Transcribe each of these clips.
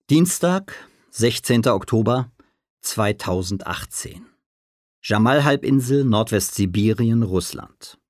Dienstag, 16. Oktober 2018. Jamal-Halbinsel, Nordwestsibirien, Russland.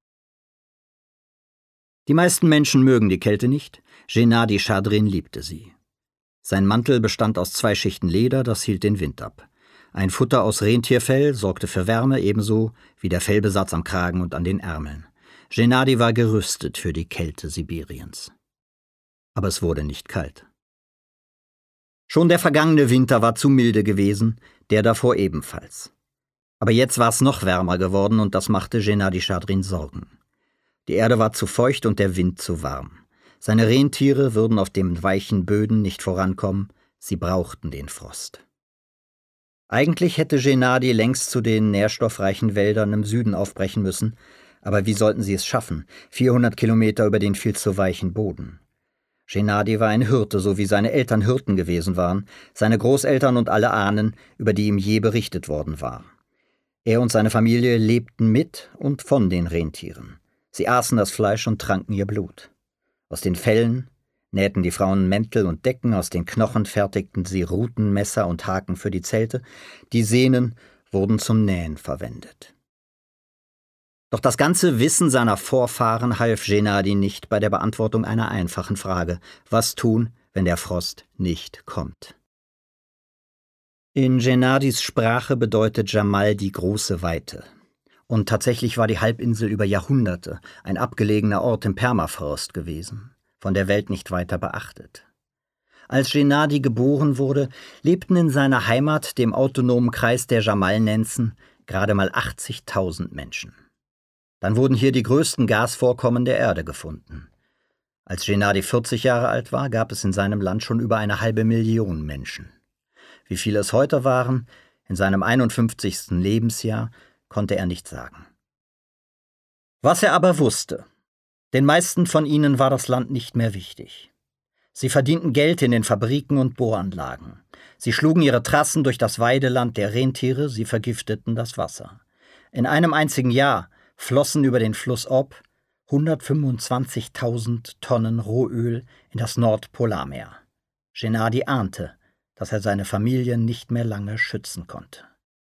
Die meisten Menschen mögen die Kälte nicht, Gennadi Schadrin liebte sie. Sein Mantel bestand aus 2 Schichten Leder, das hielt den Wind ab. Ein Futter aus Rentierfell sorgte für Wärme, ebenso wie der Fellbesatz am Kragen und an den Ärmeln. Gennadi war gerüstet für die Kälte Sibiriens. Aber es wurde nicht kalt. Schon der vergangene Winter war zu milde gewesen, der davor ebenfalls. Aber jetzt war es noch wärmer geworden und das machte Gennadi Schadrin Sorgen. Die Erde war zu feucht und der Wind zu warm. Seine Rentiere würden auf den weichen Böden nicht vorankommen, sie brauchten den Frost. Eigentlich hätte Gennadi längst zu den nährstoffreichen Wäldern im Süden aufbrechen müssen, aber wie sollten sie es schaffen, 400 Kilometer über den viel zu weichen Boden? Gennadi war ein Hirte, so wie seine Eltern Hirten gewesen waren, seine Großeltern und alle Ahnen, über die ihm je berichtet worden war. Er und seine Familie lebten mit und von den Rentieren. Sie aßen das Fleisch und tranken ihr Blut. Aus den Fellen nähten die Frauen Mäntel und Decken, aus den Knochen fertigten sie Ruten, Messer und Haken für die Zelte, die Sehnen wurden zum Nähen verwendet. Doch das ganze Wissen seiner Vorfahren half Gennadi nicht bei der Beantwortung einer einfachen Frage: Was tun, wenn der Frost nicht kommt? In Gennadis Sprache bedeutet Jamal die große Weite. Und tatsächlich war die Halbinsel über Jahrhunderte ein abgelegener Ort im Permafrost gewesen, von der Welt nicht weiter beachtet. Als Gennadi geboren wurde, lebten in seiner Heimat, dem autonomen Kreis der Jamalnenzen, gerade mal 80.000 Menschen. Dann wurden hier die größten Gasvorkommen der Erde gefunden. Als Gennadi 40 Jahre alt war, gab es in seinem Land schon über 500.000 Menschen. Wie viele es heute waren, in seinem 51. Lebensjahr, konnte er nicht sagen. Was er aber wusste: Den meisten von ihnen war das Land nicht mehr wichtig. Sie verdienten Geld in den Fabriken und Bohranlagen. Sie schlugen ihre Trassen durch das Weideland der Rentiere, sie vergifteten das Wasser. In einem einzigen Jahr flossen über den Fluss Ob 125.000 Tonnen Rohöl in das Nordpolarmeer. Gennadi ahnte, dass er seine Familie nicht mehr lange schützen konnte.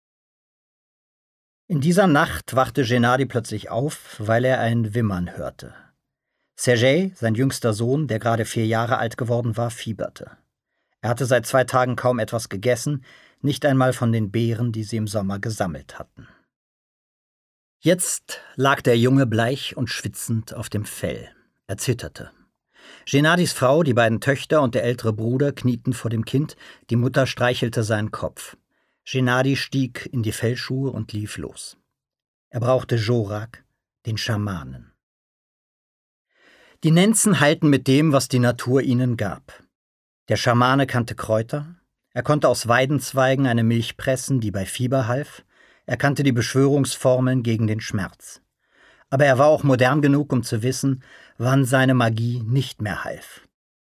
In dieser Nacht wachte Gennadi plötzlich auf, weil er ein Wimmern hörte. Sergej, sein jüngster Sohn, der gerade 4 Jahre alt geworden war, fieberte. Er hatte seit 2 Tagen kaum etwas gegessen, nicht einmal von den Beeren, die sie im Sommer gesammelt hatten. Jetzt lag der Junge bleich und schwitzend auf dem Fell. Er zitterte. Gennadis Frau, die beiden Töchter und der ältere Bruder knieten vor dem Kind, die Mutter streichelte seinen Kopf. Gennadi stieg in die Fellschuhe und lief los. Er brauchte Jorak, den Schamanen. Die Nenzen heilten mit dem, was die Natur ihnen gab. Der Schamane kannte Kräuter, er konnte aus Weidenzweigen eine Milch pressen, die bei Fieber half, er kannte die Beschwörungsformeln gegen den Schmerz. Aber er war auch modern genug, um zu wissen, wann seine Magie nicht mehr half.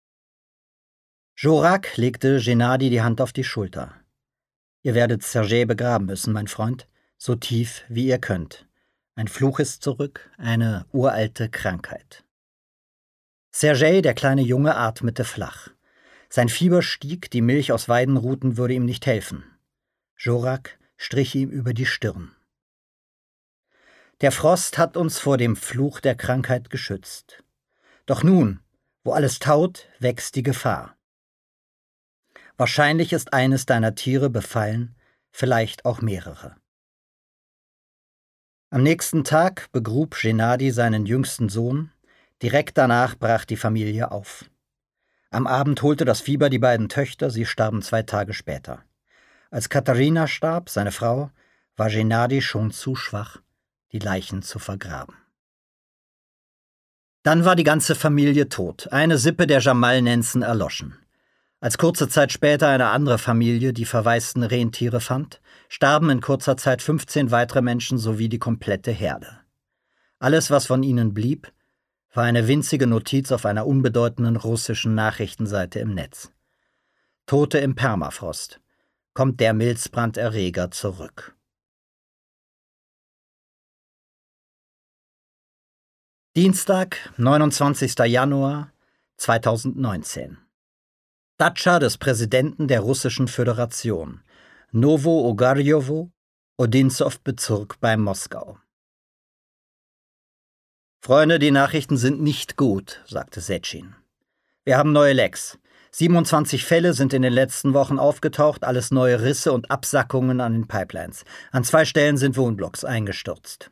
Jorak legte Gennadi die Hand auf die Schulter. »Ihr werdet Sergej begraben müssen, mein Freund, so tief wie ihr könnt. Ein Fluch ist zurück, eine uralte Krankheit.« Sergej, der kleine Junge, atmete flach. Sein Fieber stieg, die Milch aus Weidenruten würde ihm nicht helfen. Jorak strich ihm über die Stirn. »Der Frost hat uns vor dem Fluch der Krankheit geschützt. Doch nun, wo alles taut, wächst die Gefahr. Wahrscheinlich ist eines deiner Tiere befallen, vielleicht auch mehrere.« Am nächsten Tag begrub Gennadi seinen jüngsten Sohn, direkt danach brach die Familie auf. Am Abend holte das Fieber die beiden Töchter, sie starben 2 Tage später. Als Katharina starb, seine Frau, war Gennadi schon zu schwach, die Leichen zu vergraben. Dann war die ganze Familie tot, eine Sippe der Jamalnenzen erloschen. Als kurze Zeit später eine andere Familie die verwaisten Rentiere fand, starben in kurzer Zeit 15 weitere Menschen sowie die komplette Herde. Alles, was von ihnen blieb, war eine winzige Notiz auf einer unbedeutenden russischen Nachrichtenseite im Netz. Tote im Permafrost. Kommt der Milzbranderreger zurück. Dienstag, 29. Januar 2019 Datscha des Präsidenten der Russischen Föderation, Nowo-Ogarjowo, Odinzow-Bezirk bei Moskau. »Freunde, die Nachrichten sind nicht gut«, sagte Setschin. »Wir haben neue Lecks. 27 Fälle sind in den letzten Wochen aufgetaucht, alles neue Risse und Absackungen an den Pipelines. An 2 Stellen sind Wohnblocks eingestürzt.«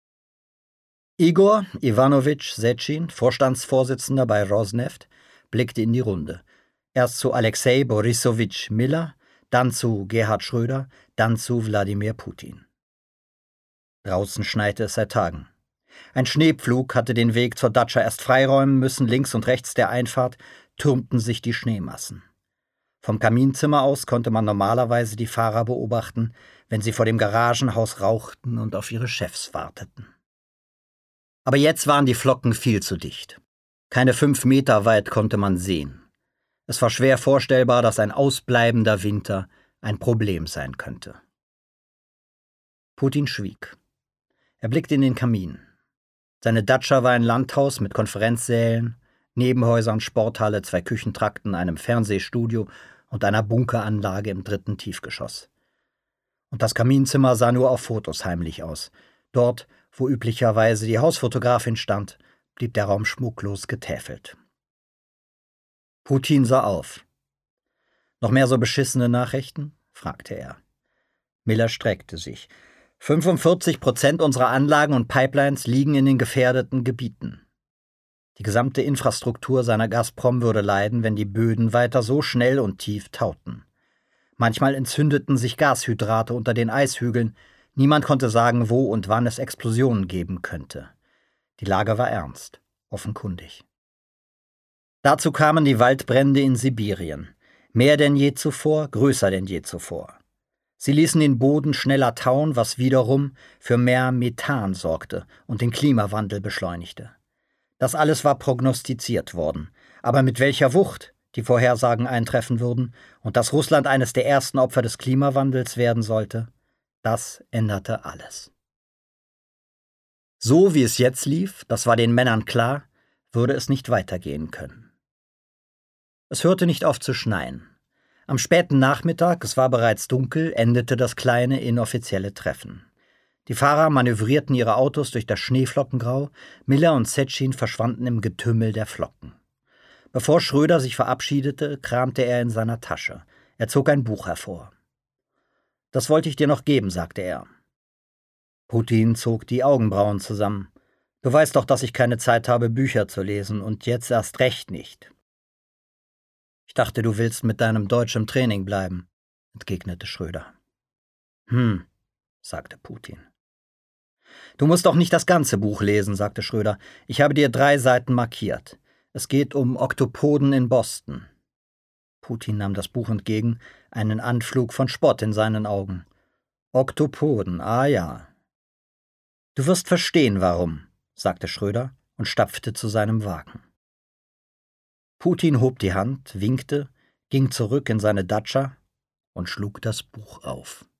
Igor Iwanowitsch Setschin, Vorstandsvorsitzender bei Rosneft, blickte in die Runde. Erst zu Alexei Borissowitsch Miller, dann zu Gerhard Schröder, dann zu Wladimir Putin. Draußen schneite es seit Tagen. Ein Schneepflug hatte den Weg zur Datscha erst freiräumen müssen, links und rechts der Einfahrt türmten sich die Schneemassen. Vom Kaminzimmer aus konnte man normalerweise die Fahrer beobachten, wenn sie vor dem Garagenhaus rauchten und auf ihre Chefs warteten. Aber jetzt waren die Flocken viel zu dicht. Keine 5 Meter weit konnte man sehen. Es war schwer vorstellbar, dass ein ausbleibender Winter ein Problem sein könnte. Putin schwieg. Er blickte in den Kamin. Seine Datscha war ein Landhaus mit Konferenzsälen, Nebenhäusern, Sporthalle, 2 Küchentrakten, einem Fernsehstudio und einer Bunkeranlage im 3. Tiefgeschoss. Und das Kaminzimmer sah nur auf Fotos heimlich aus. Dort, wo üblicherweise die Hausfotografin stand, blieb der Raum schmucklos getäfelt. Putin sah auf. »Noch mehr so beschissene Nachrichten?« fragte er. Miller streckte sich. 45% unserer Anlagen und Pipelines liegen in den gefährdeten Gebieten. Die gesamte Infrastruktur seiner Gazprom würde leiden, wenn die Böden weiter so schnell und tief tauten. Manchmal entzündeten sich Gashydrate unter den Eishügeln. Niemand konnte sagen, wo und wann es Explosionen geben könnte. Die Lage war ernst, offenkundig. Dazu kamen die Waldbrände in Sibirien. Mehr denn je zuvor, größer denn je zuvor. Sie ließen den Boden schneller tauen, was wiederum für mehr Methan sorgte und den Klimawandel beschleunigte. Das alles war prognostiziert worden. Aber mit welcher Wucht die Vorhersagen eintreffen würden und dass Russland eines der ersten Opfer des Klimawandels werden sollte, das änderte alles. So wie es jetzt lief, das war den Männern klar, würde es nicht weitergehen können. Es hörte nicht auf zu schneien. Am späten Nachmittag, es war bereits dunkel, endete das kleine inoffizielle Treffen. Die Fahrer manövrierten ihre Autos durch das Schneeflockengrau, Miller und Setschin verschwanden im Getümmel der Flocken. Bevor Schröder sich verabschiedete, kramte er in seiner Tasche. Er zog ein Buch hervor. »Das wollte ich dir noch geben«, sagte er. Putin zog die Augenbrauen zusammen. »Du weißt doch, dass ich keine Zeit habe, Bücher zu lesen, und jetzt erst recht nicht.« »Ich dachte, du willst mit deinem Deutsch im Training bleiben«, entgegnete Schröder. Sagte Putin. »Du musst doch nicht das ganze Buch lesen«, sagte Schröder. »Ich habe dir 3 Seiten markiert. Es geht um Oktopoden in Boston.« Putin nahm das Buch entgegen, einen Anflug von Spott in seinen Augen. »Oktopoden, ah ja.« »Du wirst verstehen, warum«, sagte Schröder und stapfte zu seinem Wagen. Putin hob die Hand, winkte, ging zurück in seine Datscha und schlug das Buch auf.